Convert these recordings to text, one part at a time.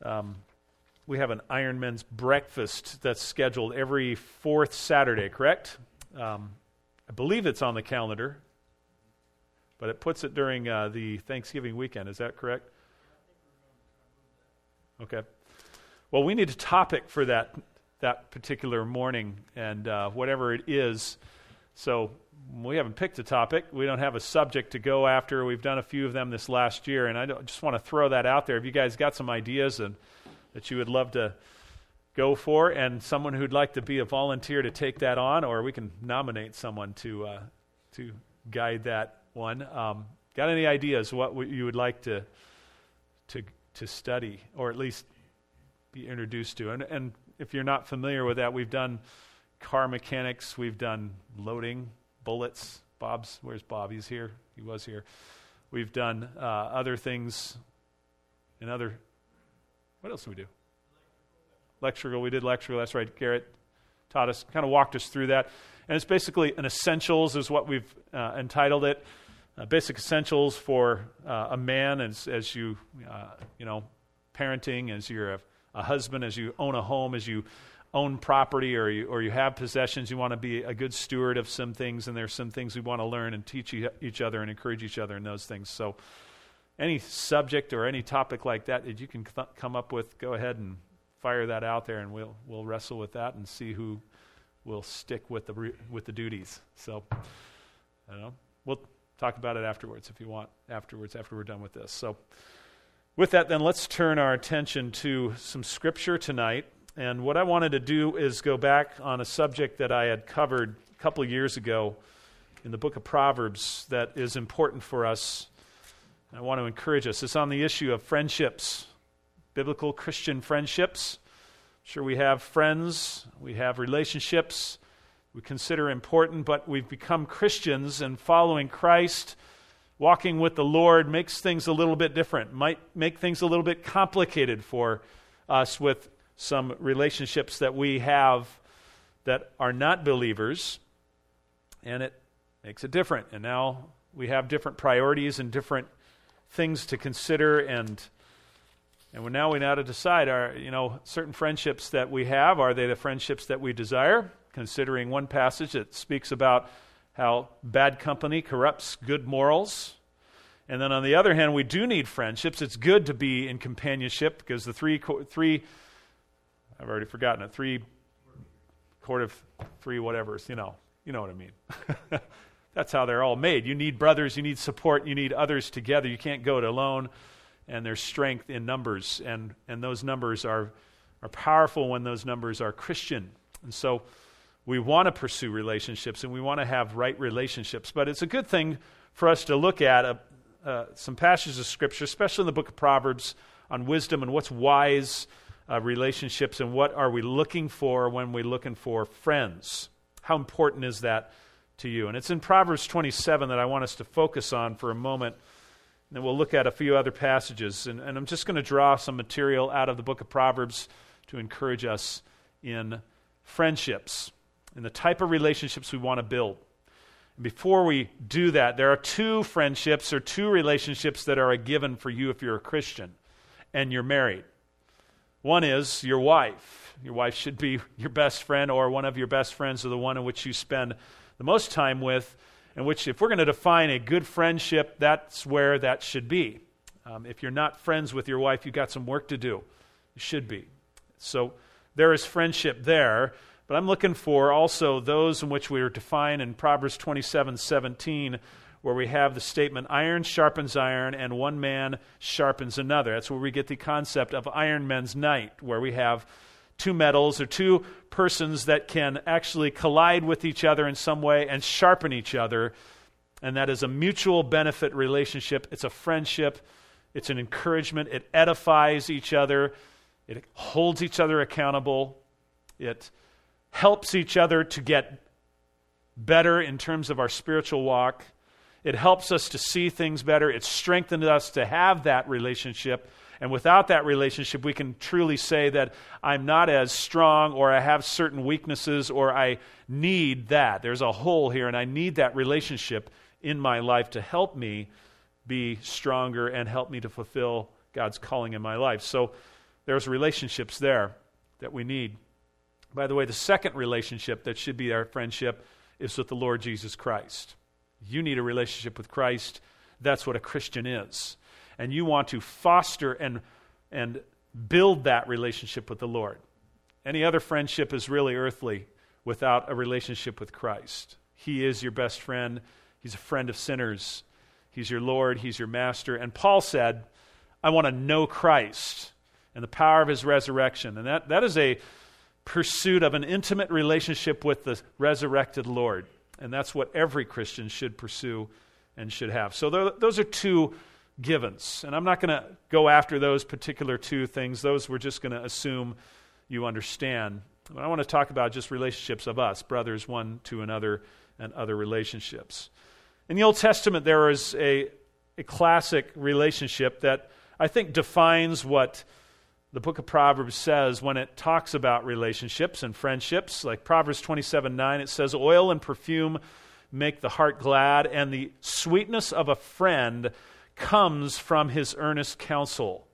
we have an Iron Men's breakfast that's scheduled every fourth Saturday, correct? I believe it's on the calendar, but it puts it during the Thanksgiving weekend. Is that correct? Okay. Well, we need a topic for that particular morning, and whatever it is. So we haven't picked a topic. We don't have a subject to go after. We've done a few of them this last year, and I just want to throw that out there. If you guys got some ideas that you would love to go for, and someone who'd like to be a volunteer to take that on, or we can nominate someone to guide that one. Got any ideas what you would like to study, or at least be introduced to? And if you're not familiar with that, we've done car mechanics, we've done loading, bullets. Where's Bob? He's here. He was here. We've done other things what else do we do? Electrical. We did electrical. That's right. Garrett taught us, kind of walked us through that. And it's basically an essentials is what we've entitled it. Basic essentials for a man as you parenting, as you're a husband, as you own a home, as you own property or you have possessions. You want to be a good steward of some things, and there's some things we want to learn and teach each other and encourage each other in those things. So any subject or any topic like that you can come up with, go ahead and fire that out there, and we'll wrestle with that and see who will stick with the duties. So I don't know. We'll talk about it afterwards if you want, after we're done with this. So with that, then, let's turn our attention to some Scripture tonight. And what I wanted to do is go back on a subject that I had covered a couple of years ago in the book of Proverbs that is important for us. I want to encourage us. It's on the issue of friendships, biblical Christian friendships. Sure, we have friends, we have relationships we consider important, but we've become Christians, and following Christ, walking with the Lord makes things a little bit different, might make things a little bit complicated for us with some relationships that we have that are not believers, and it makes it different. And now we have different priorities and different things to consider, and now we to decide, certain friendships that we have, are they the friendships that we desire? Considering one passage that speaks about how bad company corrupts good morals. And then on the other hand, we do need friendships. It's good to be in companionship, because the three I've already forgotten it, court of three whatevers, you know what I mean. That's how they're all made. You need brothers, you need support, you need others together. You can't go it alone, and there's strength in numbers, and those numbers are powerful when those numbers are Christian. And so we want to pursue relationships, and we want to have right relationships. But it's a good thing for us to look at some passages of Scripture, especially in the book of Proverbs, on wisdom and what's wise relationships, and what are we looking for when we're looking for friends. How important is that to you? And it's in Proverbs 27 that I want us to focus on for a moment. And then we'll look at a few other passages. And I'm just going to draw some material out of the book of Proverbs to encourage us in friendships and the type of relationships we want to build. And before we do that, there are two friendships or two relationships that are a given for you if you're a Christian and you're married. One is your wife. Your wife should be your best friend, or one of your best friends, or the one in which you spend the most time with, in which, if we're going to define a good friendship, that's where that should be. If you're not friends with your wife, you've got some work to do. You should be. So there is friendship there, but I'm looking for also those in which we are defined in Proverbs 27:17, where we have the statement, iron sharpens iron, and one man sharpens another. That's where we get the concept of Iron Men's Night, where we have two metals or two persons that can actually collide with each other in some way and sharpen each other. And that is a mutual benefit relationship. It's a friendship. It's an encouragement. It edifies each other. It holds each other accountable. It helps each other to get better in terms of our spiritual walk. It helps us to see things better. It strengthens us to have that relationship. And without that relationship, we can truly say that I'm not as strong, or I have certain weaknesses, or I need that. There's a hole here, and I need that relationship in my life to help me be stronger and help me to fulfill God's calling in my life. So there's relationships there that we need. By the way, the second relationship that should be our friendship is with the Lord Jesus Christ. You need a relationship with Christ. That's what a Christian is. And you want to foster and build that relationship with the Lord. Any other friendship is really earthly without a relationship with Christ. He is your best friend. He's a friend of sinners. He's your Lord. He's your master. And Paul said, I want to know Christ and the power of his resurrection. And that is a pursuit of an intimate relationship with the resurrected Lord. And that's what every Christian should pursue and should have. So those are two givens. And I'm not going to go after those particular two things. Those we're just going to assume you understand. But I want to talk about just relationships of us, brothers one to another, and other relationships. In the Old Testament, there is a classic relationship that I think defines what the book of Proverbs says when it talks about relationships and friendships. Like Proverbs 27:9, it says, oil and perfume make the heart glad, and the sweetness of a friend comes from his earnest counsel.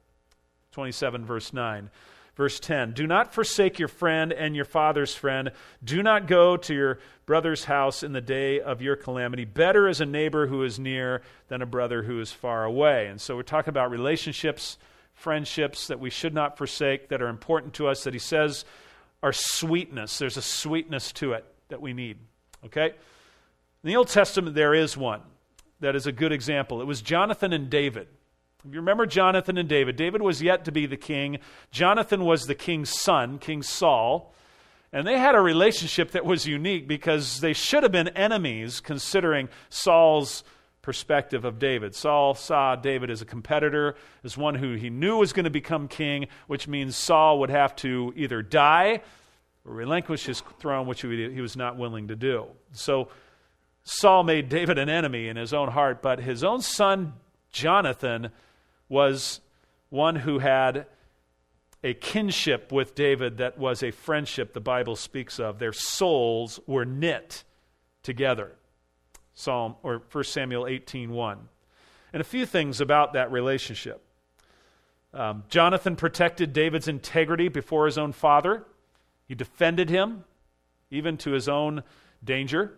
27 verse 9. Verse 10, do not forsake your friend and your father's friend. Do not go to your brother's house in the day of your calamity. Better is a neighbor who is near than a brother who is far away. And so we're talking about relationships, friendships that we should not forsake, that are important to us, that he says are sweetness. There's a sweetness to it that we need. Okay? In the Old Testament, there is one that is a good example. It was Jonathan and David. If you remember Jonathan and David, David was yet to be the king. Jonathan was the king's son, King Saul. And they had a relationship that was unique because they should have been enemies considering Saul's perspective of David. Saul saw David as a competitor, as one who he knew was going to become king, which means Saul would have to either die or relinquish his throne, which he was not willing to do. So Saul made David an enemy in his own heart, but his own son Jonathan was one who had a kinship with David that was a friendship the Bible speaks of. Their souls were knit together. 1 Samuel 18:1. And a few things about that relationship. Jonathan protected David's integrity before his own father. He defended him, even to his own danger.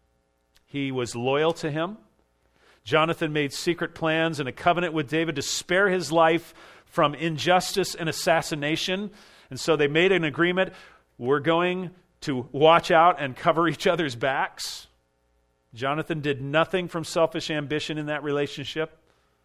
He was loyal to him. Jonathan made secret plans and a covenant with David to spare his life from injustice and assassination. And so they made an agreement. We're going to watch out and cover each other's backs. Jonathan did nothing from selfish ambition in that relationship,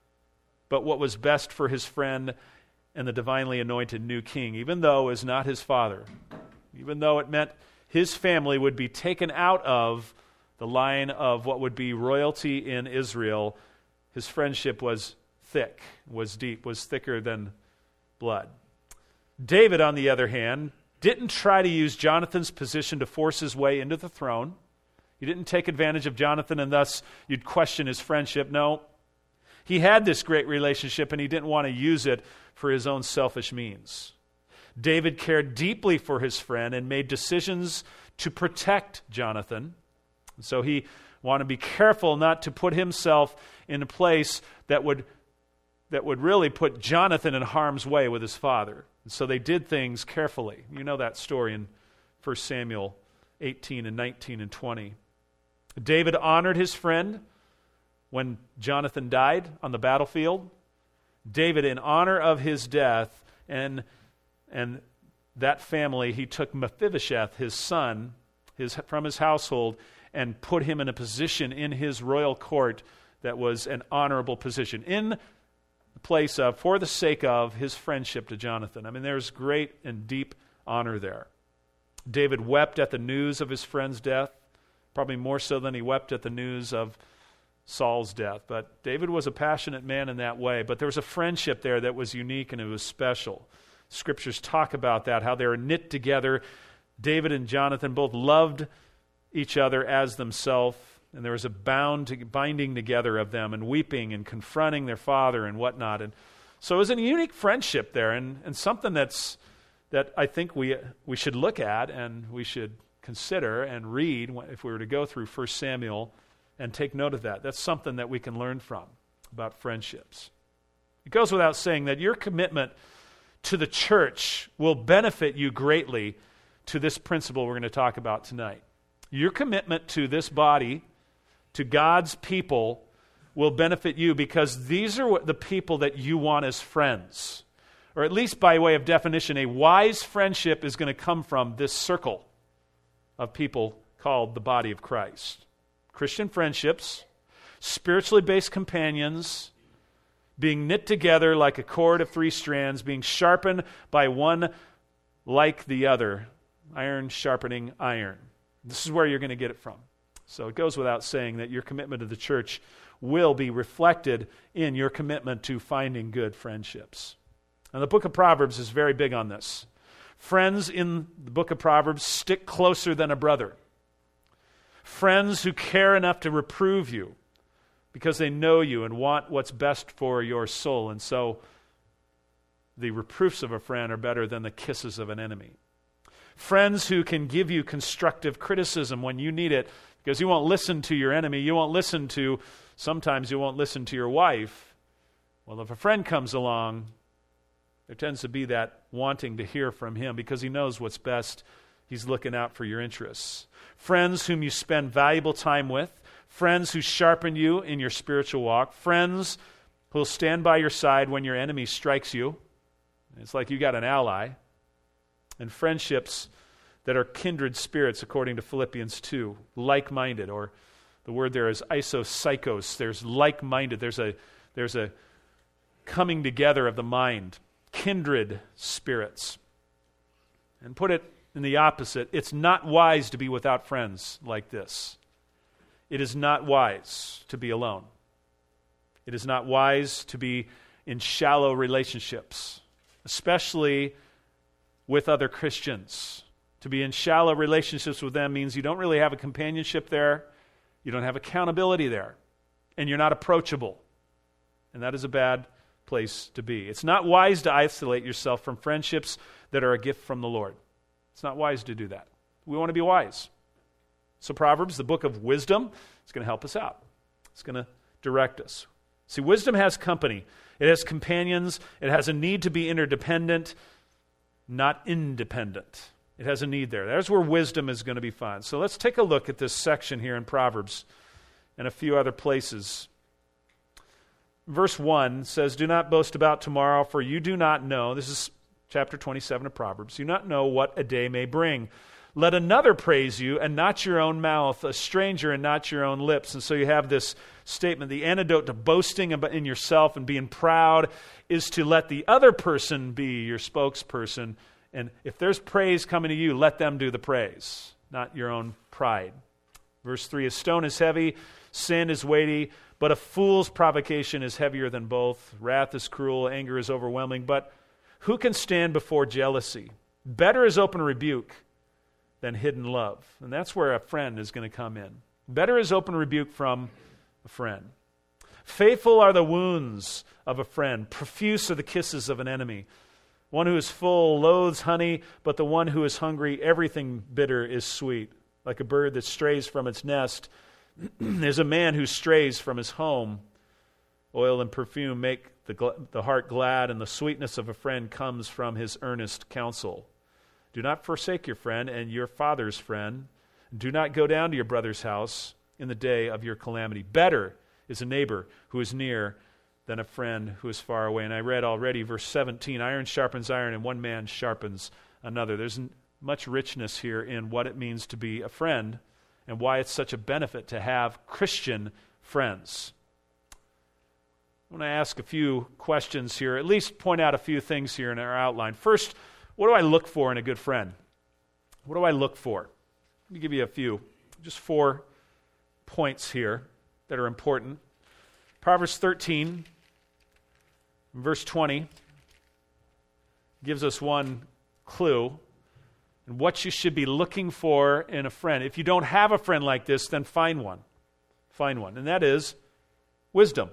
but what was best for his friend and the divinely anointed new king, even though it was not his father, even though it meant his family would be taken out of the line of what would be royalty in Israel. His friendship was thick, was deep, was thicker than blood. David, on the other hand, didn't try to use Jonathan's position to force his way into the throne. He didn't take advantage of Jonathan and thus you'd question his friendship. No, he had this great relationship and he didn't want to use it for his own selfish means. David cared deeply for his friend and made decisions to protect Jonathan. So he wanted to be careful not to put himself in a place that would really put Jonathan in harm's way with his father. And so they did things carefully. You know that story in 1 Samuel 18 and 19 and 20. David honored his friend when Jonathan died on the battlefield. David, in honor of his death and that family, he took Mephibosheth, his son, from his household, and put him in a position in his royal court that was an honorable position, in the place of, for the sake of, his friendship to Jonathan. I mean, there's great and deep honor there. David wept at the news of his friend's death, probably more so than he wept at the news of Saul's death. But David was a passionate man in that way. But there was a friendship there that was unique and it was special. Scriptures talk about that, how they were knit together. David and Jonathan both loved each other as themselves, and there was a binding together of them and weeping and confronting their father and whatnot. And so it was a unique friendship there and something that I think we should look at and we should consider and read if we were to go through 1 Samuel and take note of that. That's something that we can learn from about friendships. It goes without saying that your commitment to the church will benefit you greatly to this principle we're going to talk about tonight. Your commitment to this body, to God's people, will benefit you because these are the people that you want as friends. Or at least by way of definition, a wise friendship is going to come from this circle of people called the body of Christ. Christian friendships, spiritually based companions, being knit together like a cord of 3 strands, being sharpened by one like the other, iron sharpening iron. This is where you're going to get it from. So it goes without saying that your commitment to the church will be reflected in your commitment to finding good friendships. And the book of Proverbs is very big on this. Friends in the book of Proverbs stick closer than a brother. Friends who care enough to reprove you because they know you and want what's best for your soul. And so the reproofs of a friend are better than the kisses of an enemy. Friends who can give you constructive criticism when you need it, because you won't listen to your enemy. Sometimes you won't listen to your wife. Well, if a friend comes along, there tends to be that wanting to hear from him because he knows what's best. He's looking out for your interests. Friends whom you spend valuable time with. Friends who sharpen you in your spiritual walk. Friends who will stand by your side when your enemy strikes you. It's like you got an ally. And friendships that are kindred spirits, according to Philippians 2, like-minded, or the word there is isopsychos. There's like-minded. There's a coming together of the mind. Kindred spirits. And put it in the opposite, it's not wise to be without friends like this. It is not wise to be alone. It is not wise to be in shallow relationships, especially with other Christians. To be in shallow relationships with them means you don't really have a companionship there, you don't have accountability there, and you're not approachable. And that is a bad place to be. It's not wise to isolate yourself from friendships that are a gift from the Lord. It's not wise to do that. We want to be wise. So Proverbs, the book of wisdom, is going to help us out. It's going to direct us. See, wisdom has company. It has companions. It has a need to be interdependent, not independent. It has a need there. There's where wisdom is going to be found. So let's take a look at this section here in Proverbs and a few other places. Verse 1 says, "Do not boast about tomorrow, for you do not know," this is chapter 27 of Proverbs, "you do not know what a day may bring. Let another praise you, and not your own mouth, a stranger, and not your own lips." And so you have this statement, the antidote to boasting in yourself and being proud is to let the other person be your spokesperson. And if there's praise coming to you, let them do the praise, not your own pride. Verse 3, "A stone is heavy, sin is weighty, but a fool's provocation is heavier than both. Wrath is cruel, anger is overwhelming, but who can stand before jealousy? Better is open rebuke than hidden love." And that's where a friend is going to come in. Better is open rebuke from a friend. "Faithful are the wounds of a friend, profuse are the kisses of an enemy. One who is full loathes honey, but the one who is hungry, everything bitter is sweet. Like a bird that strays from its nest is a man who strays from his home. Oil and perfume make the heart glad, and the sweetness of a friend comes from his earnest counsel. Do not forsake your friend and your father's friend. Do not go down to your brother's house in the day of your calamity. Better is a neighbor who is near than a friend who is far away." And I read already verse 17, "Iron sharpens iron, and one man sharpens another." There's much richness here in what it means to be a friend and why it's such a benefit to have Christian friends. I want to ask a few questions here, at least point out a few things here in our outline. First, what do I look for in a good friend? What do I look for? Let me give you a few, just 4 points here that are important. Proverbs 13, verse 20, gives us one clue in what you should be looking for in a friend. If you don't have a friend like this, then find one. Find one, and that is wisdom.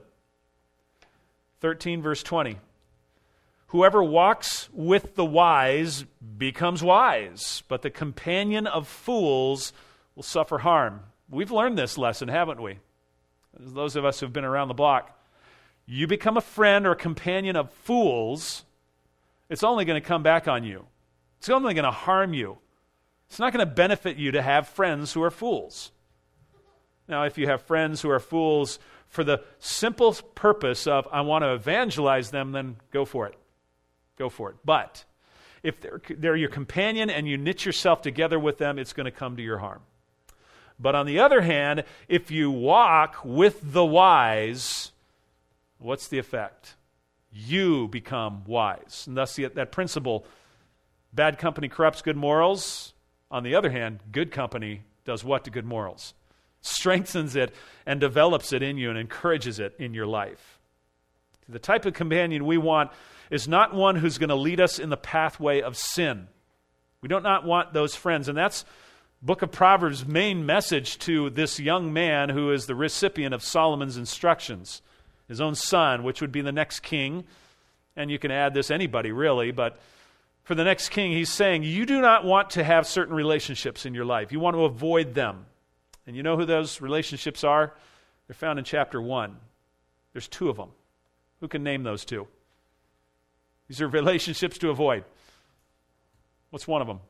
13, verse 20. "Whoever walks with the wise becomes wise, but the companion of fools will suffer harm." We've learned this lesson, haven't we? Those of us who've been around the block. You become a friend or a companion of fools, it's only going to come back on you. It's only going to harm you. It's not going to benefit you to have friends who are fools. Now, if you have friends who are fools for the simple purpose of, I want to evangelize them, then go for it. Go for it. But if they're your companion and you knit yourself together with them, it's going to come to your harm. But on the other hand, if you walk with the wise, what's the effect? You become wise. And thus that principle, bad company corrupts good morals. On the other hand, good company does what to good morals? Strengthens it and develops it in you and encourages it in your life. The type of companion we want is not one who's going to lead us in the pathway of sin. We do not want those friends. And that's Book of Proverbs' main message to this young man who is the recipient of Solomon's instructions, his own son, which would be the next king. And you can add this, anybody really, but for the next king, he's saying, you do not want to have certain relationships in your life. You want to avoid them. And you know who those relationships are? They're found in chapter 1. There's 2 of them. Who can name those 2? These are relationships to avoid. What's one of them?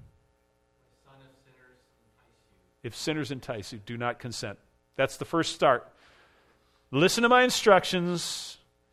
Son of sinners entice you. If sinners entice you, do not consent. That's the first start. Listen to my instructions.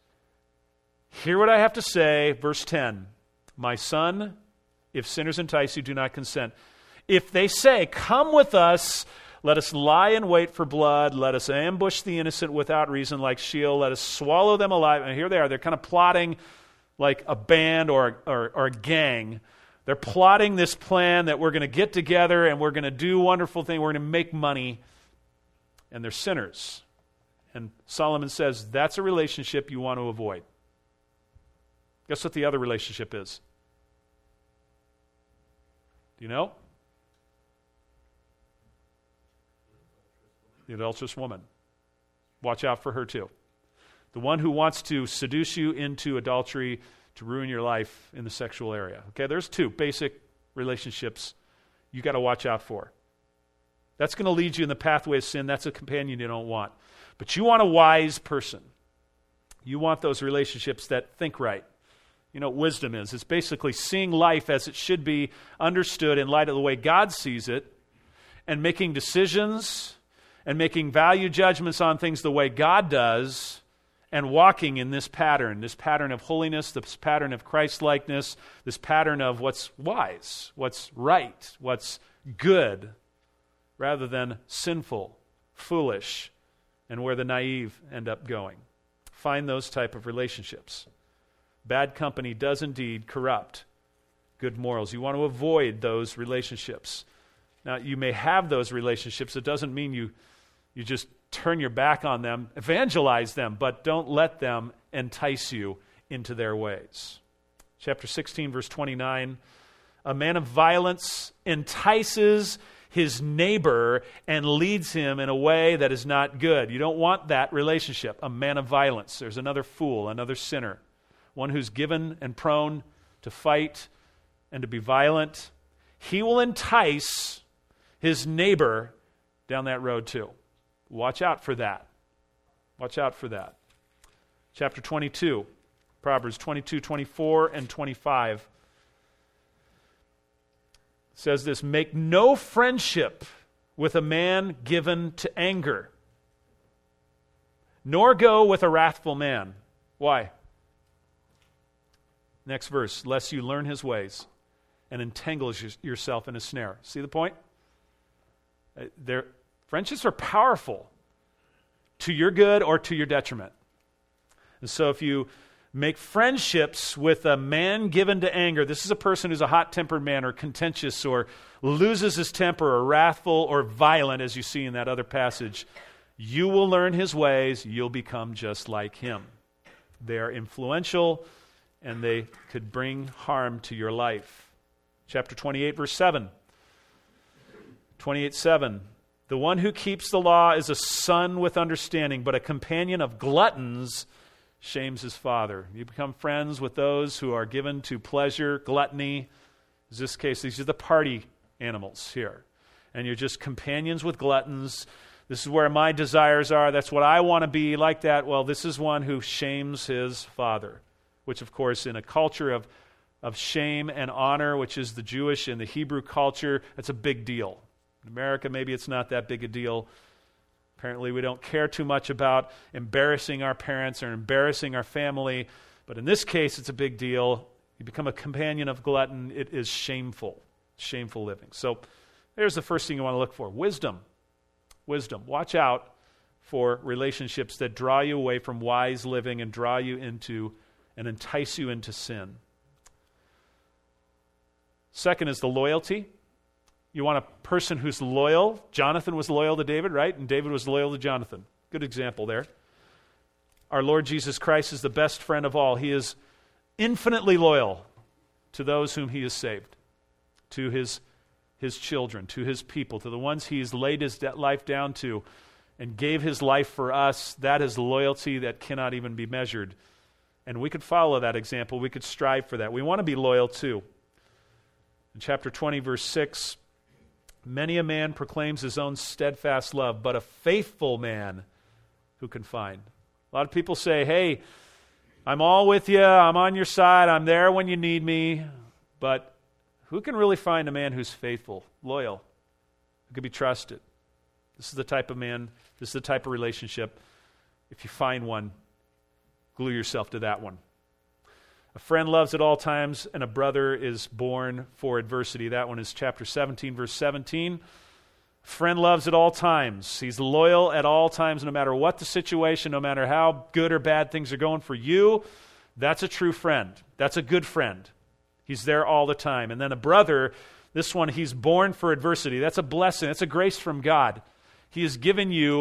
Hear what I have to say. Verse 10. My son, if sinners entice you, do not consent. If they say, come with us, let us lie in wait for blood, let us ambush the innocent without reason like Sheol, let us swallow them alive. And here they are. They're kind of plotting like a band or a gang. They're plotting this plan that we're going to get together and we're going to do wonderful things. We're going to make money. And they're sinners. And Solomon says that's a relationship you want to avoid. Guess what the other relationship is? Do you know? The adulterous woman. Watch out for her too. The one who wants to seduce you into adultery to ruin your life in the sexual area. Okay, there's 2 basic relationships you got to watch out for. That's going to lead you in the pathway of sin. That's a companion you don't want. But you want a wise person. You want those relationships that think right. You know what wisdom is. It's basically seeing life as it should be understood in light of the way God sees it and making decisions and making value judgments on things the way God does and walking in this pattern of holiness, this pattern of Christ-likeness, this pattern of what's wise, what's right, what's good, rather than sinful, foolish, and where the naive end up going. Find those type of relationships. Bad company does indeed corrupt good morals. You want to avoid those relationships. Now, you may have those relationships. It doesn't mean you just turn your back on them. Evangelize them, but don't let them entice you into their ways. Chapter 16, verse 29, a man of violence entices his neighbor and leads him in a way that is not good. You don't want that relationship, a man of violence. There's another fool, another sinner. One who's given and prone to fight and to be violent. He will entice his neighbor down that road too. Watch out for that. Watch out for that. Chapter 22, Proverbs 22, 24, and 25 says this, make no friendship with a man given to anger, nor go with a wrathful man. Why? Next verse, lest you learn his ways and entangle yourself in a snare. See the point? Friendships are powerful to your good or to your detriment. And so if you make friendships with a man given to anger, this is a person who's a hot-tempered man or contentious or loses his temper or wrathful or violent, as you see in that other passage, you will learn his ways, you'll become just like him. They are influential and they could bring harm to your life. Chapter 28, verse 7. 28:7. The one who keeps the law is a son with understanding, but a companion of gluttons shames his father. You become friends with those who are given to pleasure, gluttony. In this case, these are the party animals here. And you're just companions with gluttons. This is where my desires are. That's what I want to be, like that. Well, this is one who shames his father, which, of course, in a culture of of shame and honor, which is the Jewish and the Hebrew culture. That's a big deal. In America, maybe it's not that big a deal. Apparently, we don't care too much about embarrassing our parents or embarrassing our family. But in this case, it's a big deal. You become a companion of glutton. It is shameful living. So there's the first thing you want to look for. Wisdom. Watch out for relationships that draw you away from wise living and draw you into and entice you into sin. Second is the loyalty. You want a person who's loyal. Jonathan was loyal to David, right? And David was loyal to Jonathan. Good example there. Our Lord Jesus Christ is the best friend of all. He is infinitely loyal to those whom he has saved, to his children, to his people, to the ones he has laid his life down to and gave his life for us. That is loyalty that cannot even be measured. And we could follow that example. We could strive for that. We want to be loyal too. In chapter 20, verse 6, many a man proclaims his own steadfast love, but a faithful man who can find. A lot of people say, hey, I'm all with you, I'm on your side, I'm there when you need me, but who can really find a man who's faithful, loyal, who can be trusted? This is the type of man, this is the type of relationship. If you find one, glue yourself to that one. A friend loves at all times, and a brother is born for adversity. That one is chapter 17, verse 17. A friend loves at all times. He's loyal at all times, no matter what the situation, no matter how good or bad things are going for you. That's a true friend. That's a good friend. He's there all the time. And then a brother, this one, he's born for adversity. That's a blessing. That's a grace from God. He has given you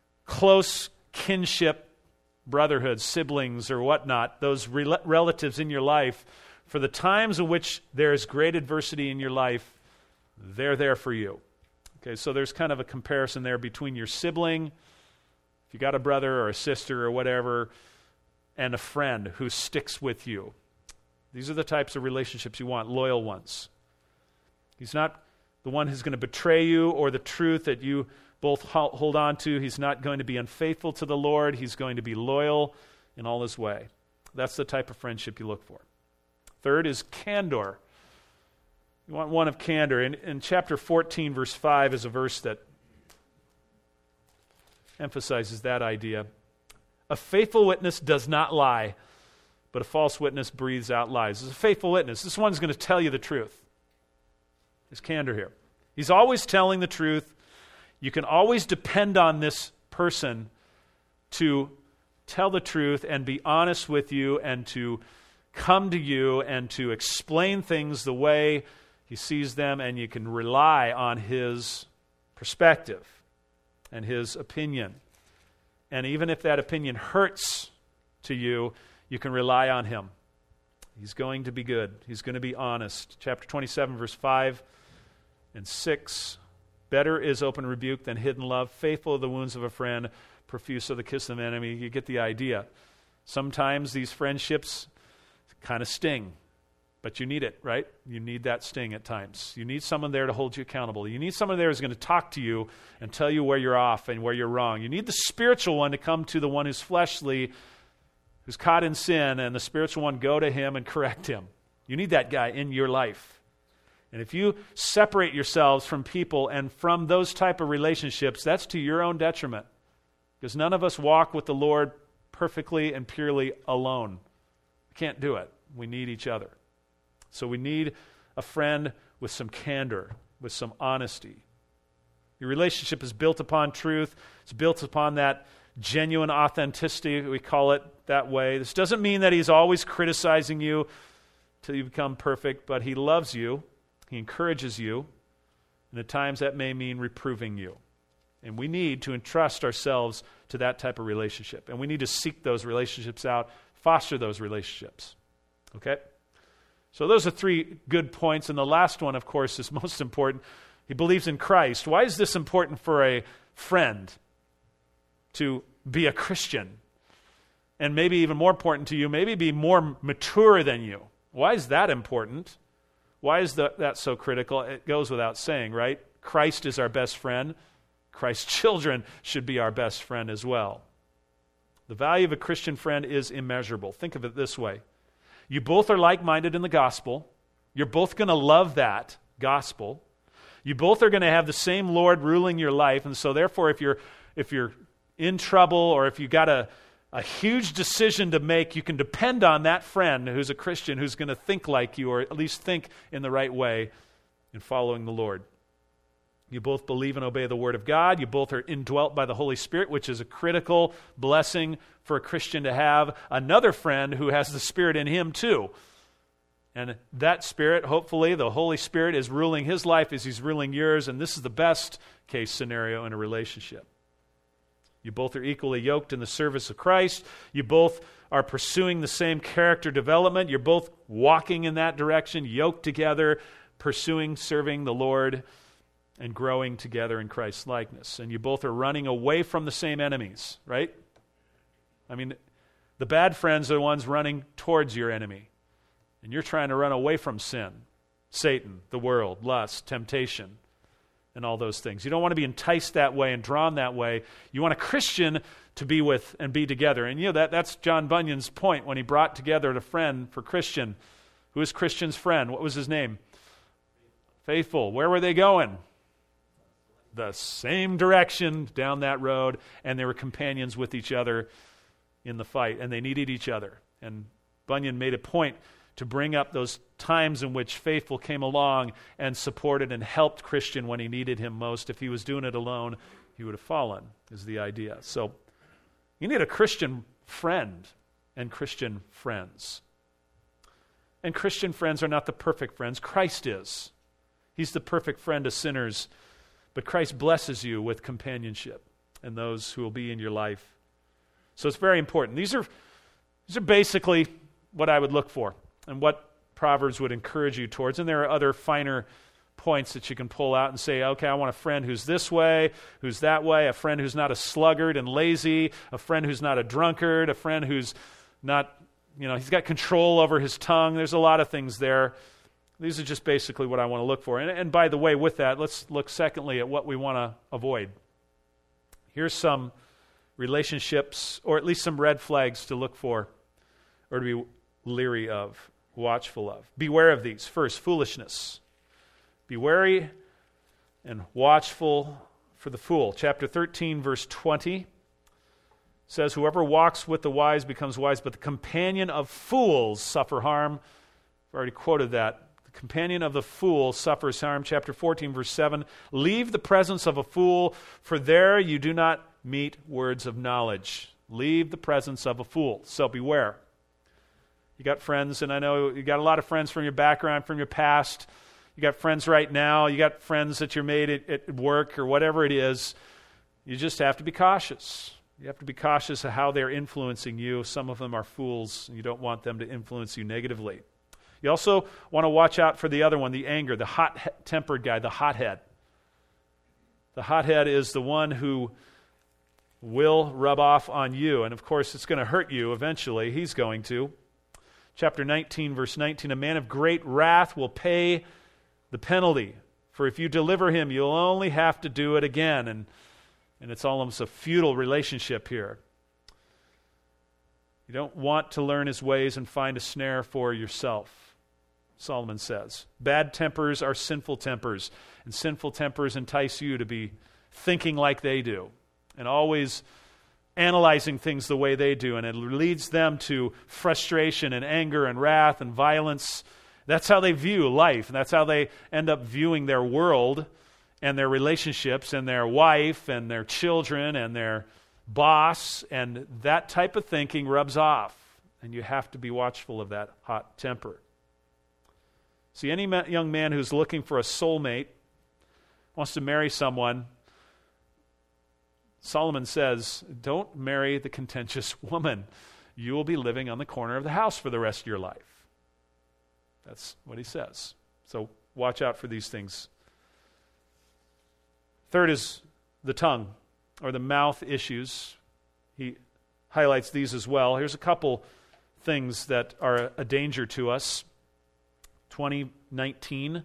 close kinship, brotherhood, siblings or whatnot, those relatives in your life. For the times in which there is great adversity in your life, they're there for you. Okay, so there's kind of a comparison there between your sibling, if you got a brother or a sister or whatever, and a friend who sticks with you. These are the types of relationships you want, loyal ones. He's not the one who's going to betray you or the truth that you both hold on to. He's not going to be unfaithful to the Lord. He's going to be loyal in all his way. That's the type of friendship you look for. Third is candor. You want one of candor. In chapter 14, verse 5 is a verse that emphasizes that idea. A faithful witness does not lie, but a false witness breathes out lies. This is a faithful witness. This one's going to tell you the truth. There's candor here. He's always telling the truth. You can always depend on this person to tell the truth and be honest with you and to come to you and to explain things the way he sees them, and you can rely on his perspective and his opinion. And even if that opinion hurts to you, you can rely on him. He's going to be good. He's going to be honest. Chapter 27, verse 5 and 6. Better is open rebuke than hidden love. Faithful are the wounds of a friend, profuse are the kiss of an enemy. You get the idea. Sometimes these friendships kind of sting, but you need it, right? You need that sting at times. You need someone there to hold you accountable. You need someone there who's going to talk to you and tell you where you're off and where you're wrong. You need the spiritual one to come to the one who's fleshly, who's caught in sin, and the spiritual one go to him and correct him. You need that guy in your life. And if you separate yourselves from people and from those type of relationships, that's to your own detriment. Because none of us walk with the Lord perfectly and purely alone. We can't do it. We need each other. So we need a friend with some candor, with some honesty. Your relationship is built upon truth. It's built upon that genuine authenticity, we call it that way. This doesn't mean that he's always criticizing you till you become perfect, but he loves you. He encourages you, and at times that may mean reproving you. And we need to entrust ourselves to that type of relationship. And we need to seek those relationships out, foster those relationships. Okay? So those are three good points. And the last one, of course, is most important. He believes in Christ. Why is this important for a friend to be a Christian? And maybe even more important to you, maybe be more mature than you. Why is that important? Why is that so critical? It goes without saying, right? Christ is our best friend. Christ's children should be our best friend as well. The value of a Christian friend is immeasurable. Think of it this way. You both are like-minded in the gospel. You're both going to love that gospel. You both are going to have the same Lord ruling your life. And so therefore, if you're in trouble or if you got a huge decision to make, you can depend on that friend who's a Christian who's going to think like you, or at least think in the right way in following the Lord. You both believe and obey the Word of God. You both are indwelt by the Holy Spirit, which is a critical blessing for a Christian to have another friend who has the Spirit in him too. And that Spirit, hopefully, the Holy Spirit is ruling his life as he's ruling yours, and this is the best case scenario in a relationship. You both are equally yoked in the service of Christ. You both are pursuing the same character development. You're both walking in that direction, yoked together, pursuing, serving the Lord, and growing together in Christ's likeness. And you both are running away from the same enemies, right? I mean, the bad friends are the ones running towards your enemy. And you're trying to run away from sin, Satan, the world, lust, temptation, and all those things. You don't want to be enticed that way and drawn that way. You want a Christian to be with and be together. And that's John Bunyan's point when he brought together a friend for Christian. Who is Christian's friend? What was his name? Faithful. Where were they going? The same direction down that road, and they were companions with each other in the fight, and they needed each other. And Bunyan made a point to bring up those times in which Faithful came along and supported and helped Christian when he needed him most. If he was doing it alone, he would have fallen, is the idea. So you need a Christian friend and Christian friends. And Christian friends are not the perfect friends. Christ is. He's the perfect friend to sinners. But Christ blesses you with companionship and those who will be in your life. So it's very important. These are basically what I would look for and what Proverbs would encourage you towards. And there are other finer points that you can pull out and say, okay, I want a friend who's this way, who's that way, a friend who's not a sluggard and lazy, a friend who's not a drunkard, a friend who's not, he's got control over his tongue. There's a lot of things there. These are just basically what I want to look for. And by the way, with that, let's look secondly at what we want to avoid. Here's some relationships, or at least some red flags to look for, or to be leery of, watchful of. Beware of these. First, foolishness. Be wary and watchful for the fool. Chapter 13, verse 20 says, whoever walks with the wise becomes wise, but the companion of fools suffer harm. I've already quoted that. The companion of the fool suffers harm. Chapter 14, verse 7, leave the presence of a fool, for there you do not meet words of knowledge. Leave the presence of a fool. So beware. You got friends, and I know you got a lot of friends from your background, from your past. You got friends right now. You got friends that you're made at work or whatever it is. You just have to be cautious. You have to be cautious of how they're influencing you. Some of them are fools, and you don't want them to influence you negatively. You also want to watch out for the other one, the anger, the hot-tempered guy, the hothead. The hothead is the one who will rub off on you, and of course it's going to hurt you eventually. He's going to. Chapter 19, verse 19, a man of great wrath will pay the penalty, for if you deliver him, you'll only have to do it again. And it's almost a futile relationship here. You don't want to learn his ways and find a snare for yourself, Solomon says. Bad tempers are sinful tempers, and sinful tempers entice you to be thinking like they do and always analyzing things the way they do, and it leads them to frustration and anger and wrath and violence. That's how they view life, and that's how they end up viewing their world and their relationships and their wife and their children and their boss, and that type of thinking rubs off, and you have to be watchful of that hot temper. See, any young man who's looking for a soulmate, wants to marry someone, Solomon says, don't marry the contentious woman. You will be living on the corner of the house for the rest of your life. That's what he says. So watch out for these things. Third is the tongue, or the mouth issues. He highlights these as well. Here's a couple things that are a danger to us. 2019,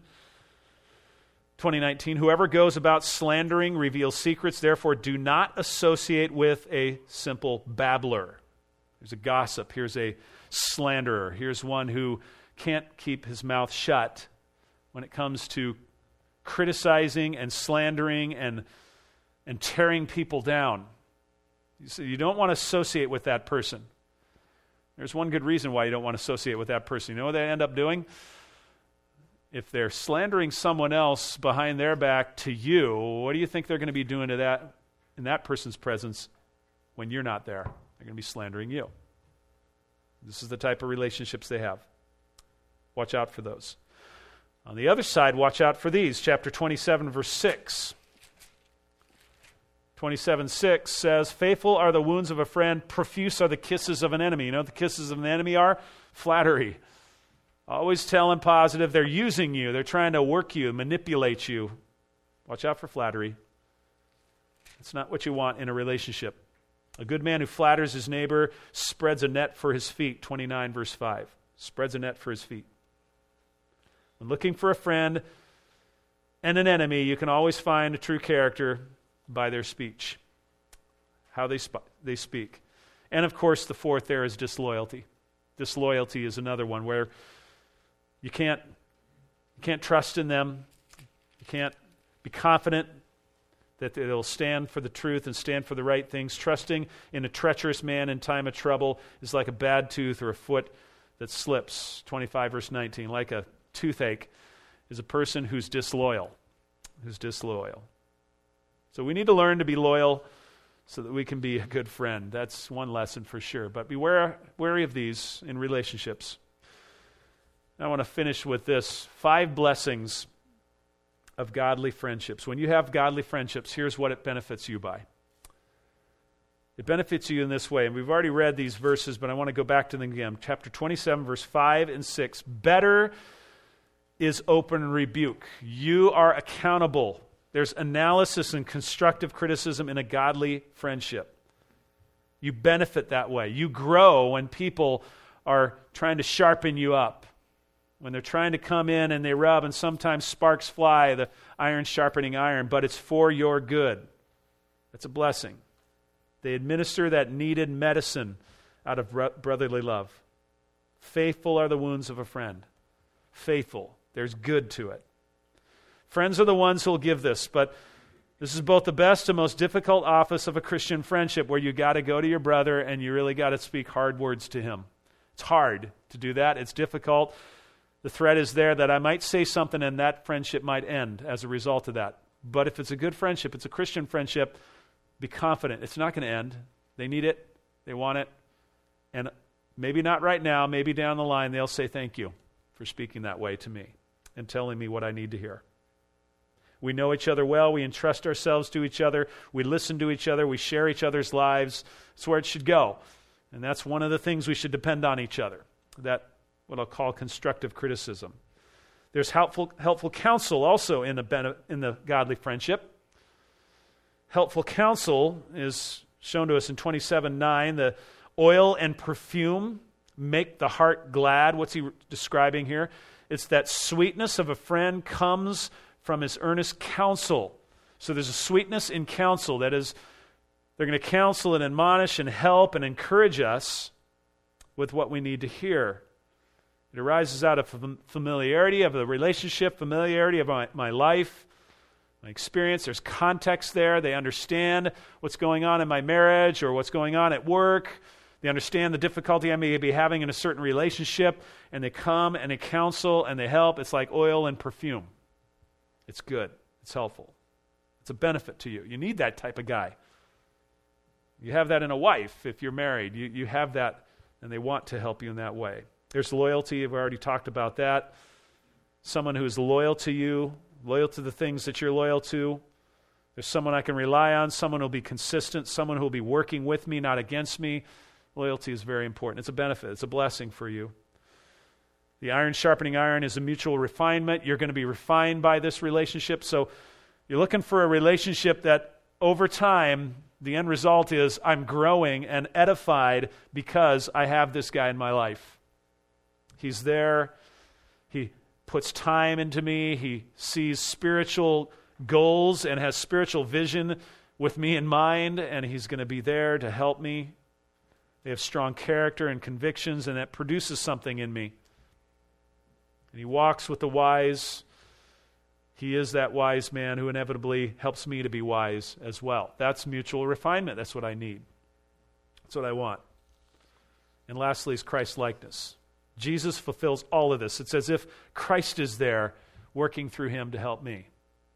whoever goes about slandering reveals secrets, therefore do not associate with a simple babbler. Here's a gossip. Here's a slanderer. Here's one who can't keep his mouth shut when it comes to criticizing and slandering and tearing people down. So you don't want to associate with that person. There's one good reason why you don't want to associate with that person. You know what they end up doing? If they're slandering someone else behind their back to you, what do you think they're going to be doing to that in that person's presence when you're not there? They're going to be slandering you. This is the type of relationships they have. Watch out for those. On the other side, watch out for these. Chapter 27, verse 6. 27:6 says, faithful are the wounds of a friend, profuse are the kisses of an enemy. You know what the kisses of an enemy are? Flattery. Always telling positive. They're using you. They're trying to work you, manipulate you. Watch out for flattery. It's not what you want in a relationship. A good man who flatters his neighbor spreads a net for his feet. 29 verse 5. Spreads a net for his feet. When looking for a friend and an enemy, you can always find a true character by their speech, how they speak. And of course, the fourth there is disloyalty. Disloyalty is another one where you can't trust in them. You can't be confident that they'll stand for the truth and stand for the right things. Trusting in a treacherous man in time of trouble is like a bad tooth or a foot that slips. 25 verse 19, like a toothache is a person who's disloyal. So we need to learn to be loyal so that we can be a good friend. That's one lesson for sure. But be wary of these in relationships. I want to finish with this. 5 blessings of godly friendships. When you have godly friendships, here's what it benefits you by. It benefits you in this way. And we've already read these verses, but I want to go back to them again. Chapter 27, verse 5 and 6. Better is open rebuke. You are accountable. There's analysis and constructive criticism in a godly friendship. You benefit that way. You grow when people are trying to sharpen you up. When they're trying to come in and they rub, and sometimes sparks fly, the iron sharpening iron, but it's for your good. That's a blessing. They administer that needed medicine out of brotherly love. Faithful are the wounds of a friend. Faithful. There's good to it. Friends are the ones who will give this, but this is both the best and most difficult office of a Christian friendship, where you got to go to your brother and you really got to speak hard words to him. It's hard to do that. It's difficult. The threat is there that I might say something and that friendship might end as a result of that. But if it's a good friendship, it's a Christian friendship, be confident. It's not going to end. They need it. They want it. And maybe not right now, maybe down the line, they'll say thank you for speaking that way to me and telling me what I need to hear. We know each other well. We entrust ourselves to each other. We listen to each other. We share each other's lives. That's where it should go. And that's one of the things we should depend on each other. That, what I'll call constructive criticism. There's helpful counsel also in the godly friendship. Helpful counsel is shown to us in 27:9. The oil and perfume make the heart glad. What's he describing here? It's that sweetness of a friend comes from his earnest counsel. So there's a sweetness in counsel. That is, they're going to counsel and admonish and help and encourage us with what we need to hear. It arises out of familiarity of the relationship, familiarity of my life, my experience. There's context there. They understand what's going on in my marriage or what's going on at work. They understand the difficulty I may be having in a certain relationship, and they come and they counsel and they help. It's like oil and perfume. It's good. It's helpful. It's a benefit to you. You need that type of guy. You have that in a wife if you're married. You have that, and they want to help you in that way. There's loyalty. I've already talked about that. Someone who is loyal to you, loyal to the things that you're loyal to. There's someone I can rely on, someone who will be consistent, someone who will be working with me, not against me. Loyalty is very important. It's a benefit. It's a blessing for you. The iron sharpening iron is a mutual refinement. You're going to be refined by this relationship. So you're looking for a relationship that over time, the end result is I'm growing and edified because I have this guy in my life. He's there. He puts time into me. He sees spiritual goals and has spiritual vision with me in mind, and he's going to be there to help me They have strong character and convictions, and that produces something in me. And he walks with the wise. He is that wise man who inevitably helps me to be wise as well. That's mutual refinement. That's what I need. That's what I want. And lastly is Christ-likeness. Jesus fulfills all of this. It's as if Christ is there working through him to help me.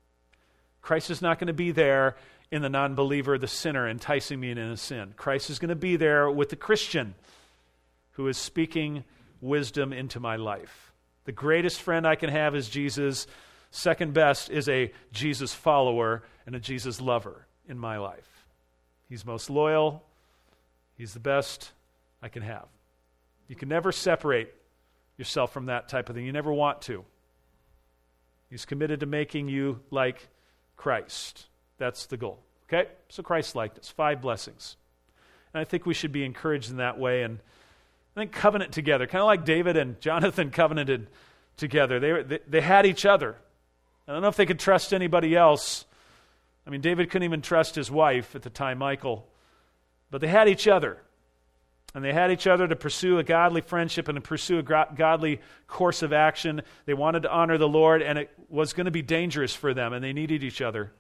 Christ is not going to be there in the non-believer, the sinner, enticing me into sin. Christ is going to be there with the Christian who is speaking wisdom into my life. The greatest friend I can have is Jesus. Second best is a Jesus follower and a Jesus lover in my life. He's most loyal. He's the best I can have. You can never separate yourself from that type of thing. You never want to. He's committed to making you like Christ. That's the goal. Okay? So Christ-likeness, 5 blessings. And I think we should be encouraged in that way. And I think covenant together, kind of like David and Jonathan covenanted together. They had each other. I don't know if they could trust anybody else. I mean, David couldn't even trust his wife at the time, Michal. But they had each other. And they had each other to pursue a godly friendship and to pursue a godly course of action. They wanted to honor the Lord, and it was going to be dangerous for them, and they needed each other.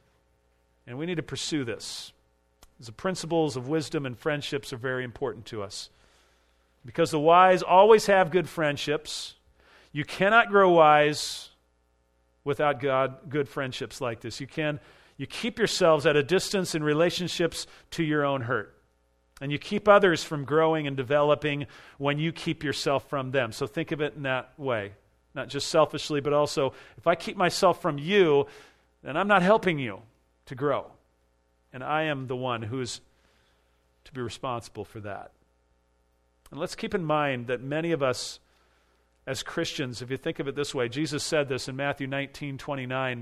And we need to pursue this. The principles of wisdom and friendships are very important to us. Because the wise always have good friendships. You cannot grow wise without good friendships like this. You keep yourselves at a distance in relationships to your own hurt. And you keep others from growing and developing when you keep yourself from them. So think of it in that way. Not just selfishly, but also, if I keep myself from you, then I'm not helping you to grow. And I am the one who is to be responsible for that. And let's keep in mind that many of us as Christians, if you think of it this way, Jesus said this in Matthew 19:29,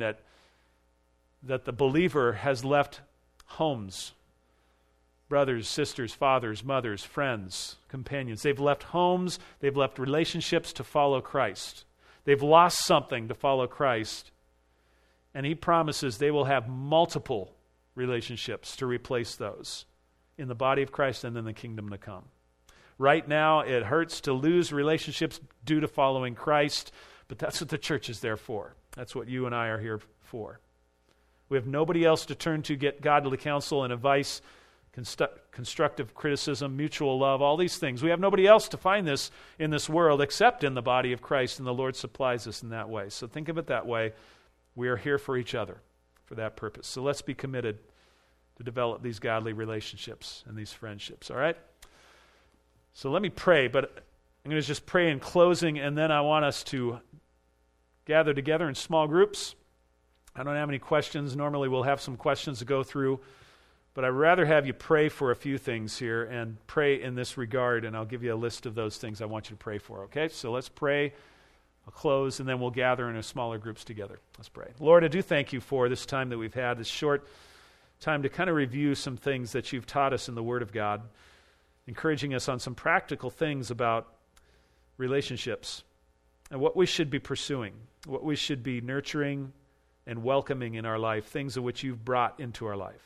that the believer has left homes, brothers, sisters, fathers, mothers, friends, companions. They've left homes, they've left relationships to follow Christ. They've lost something to follow Christ. And he promises they will have multiple relationships to replace those in the body of Christ and in the kingdom to come. Right now, it hurts to lose relationships due to following Christ, but that's what the church is there for. That's what you and I are here for. We have nobody else to turn to get godly counsel and advice, constructive criticism, mutual love, all these things. We have nobody else to find this in this world except in the body of Christ, and the Lord supplies us in that way. So think of it that way. We are here for each other for that purpose. So let's be committed to develop these godly relationships and these friendships, all right? So let me pray, but I'm going to just pray in closing, and then I want us to gather together in small groups. I don't have any questions. Normally we'll have some questions to go through, but I'd rather have you pray for a few things here and pray in this regard, and I'll give you a list of those things I want you to pray for, okay? So let's pray. I'll close, and then we'll gather in smaller groups together. Let's pray. Lord, I do thank you for this time that we've had, this short time to kind of review some things that you've taught us in the Word of God, encouraging us on some practical things about relationships and what we should be pursuing, what we should be nurturing and welcoming in our life, things of which you've brought into our life.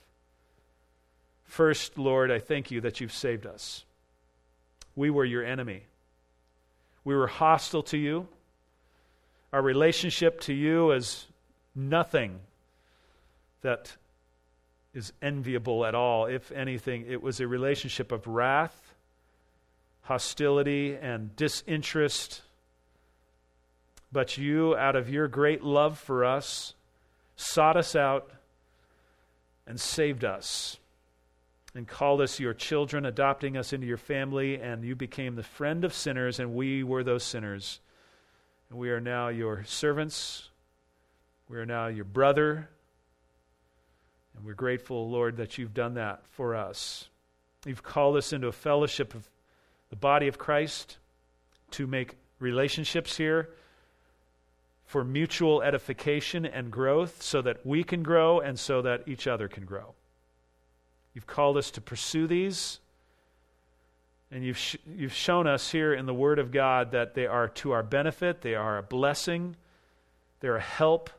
First, Lord, I thank you that you've saved us. We were your enemy. We were hostile to you. Our relationship to you is nothing that is enviable at all. If anything, it was a relationship of wrath, hostility, and disinterest. But you, out of your great love for us, sought us out and saved us and called us your children, adopting us into your family, and you became the friend of sinners, and we were those sinners. And we are now your servants. We are now your brother. And we're grateful, Lord, that you've done that for us. You've called us into a fellowship of the body of Christ to make relationships here for mutual edification and growth so that we can grow and so that each other can grow. You've called us to pursue these, and you've shown us here in the Word of God that they are to our benefit, they are a blessing, they're a help,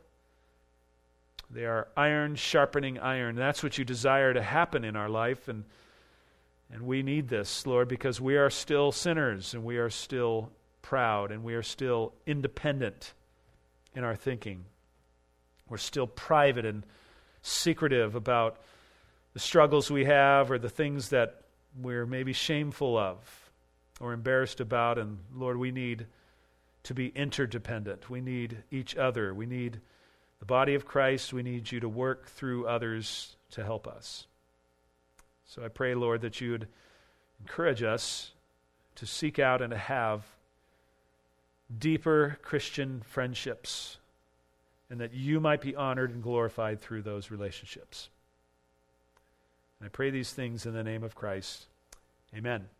they are iron sharpening iron. That's what you desire to happen in our life, and And we need this, Lord, because we are still sinners and we are still proud and we are still independent in our thinking. We're still private and secretive about the struggles we have or the things that we're maybe shameful of or embarrassed about. And Lord, we need to be interdependent. We need each other. We need the body of Christ. We need you to work through others to help us. So I pray, Lord, that you would encourage us to seek out and to have deeper Christian friendships, and that you might be honored and glorified through those relationships. And I pray these things in the name of Christ. Amen.